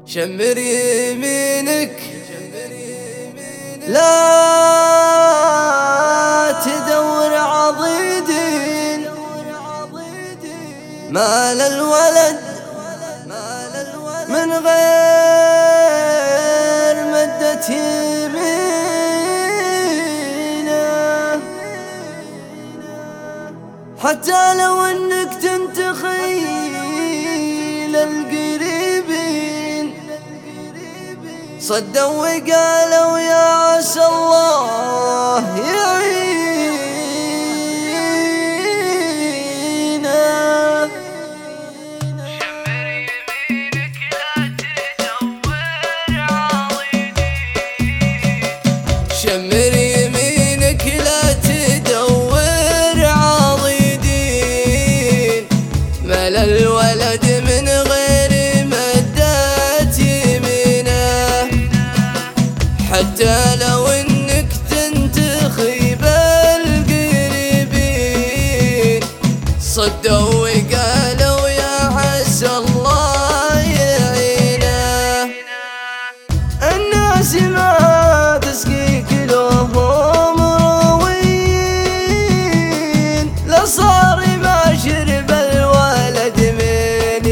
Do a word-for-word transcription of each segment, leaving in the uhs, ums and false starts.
شمر يمينك لا تدور عضيدين، مال الولد من غير مدة يمينه، حتى لو انك تنتخيل القريبين صدوا وقالوا يا عسى الله يعينه. شمر يمينك لا تدور عضيدين، مال الولد من غير مدة يمينه، حتى لو انك تنتخي بالقريبين صدوا وقالوا يا عسى الله يعينه. الناس ما تسقيك لهم روين، لا صار ما شرب الولد من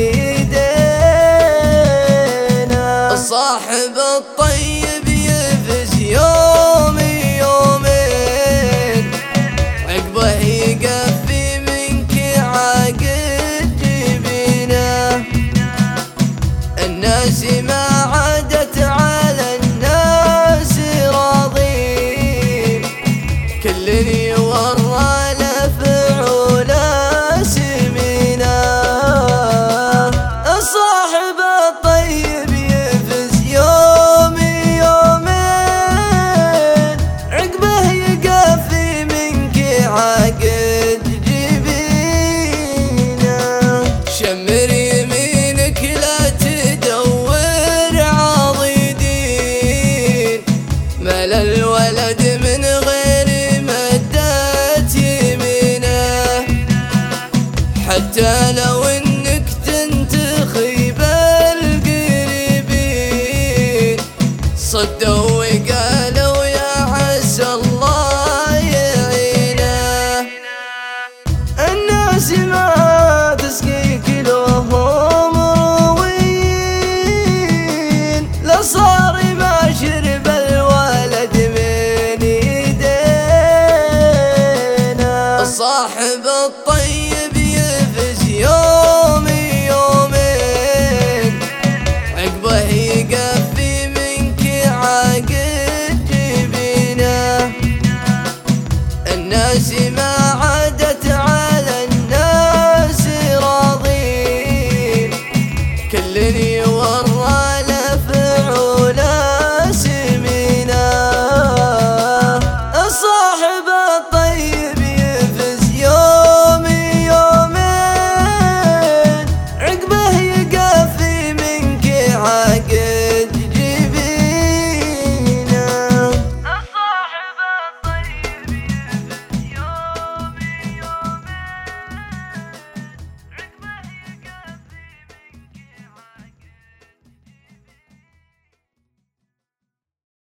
يدينا، الصاحب الطيب يفز يوم يومين عقبه يقفي منك عاقد جبينه. الناس ما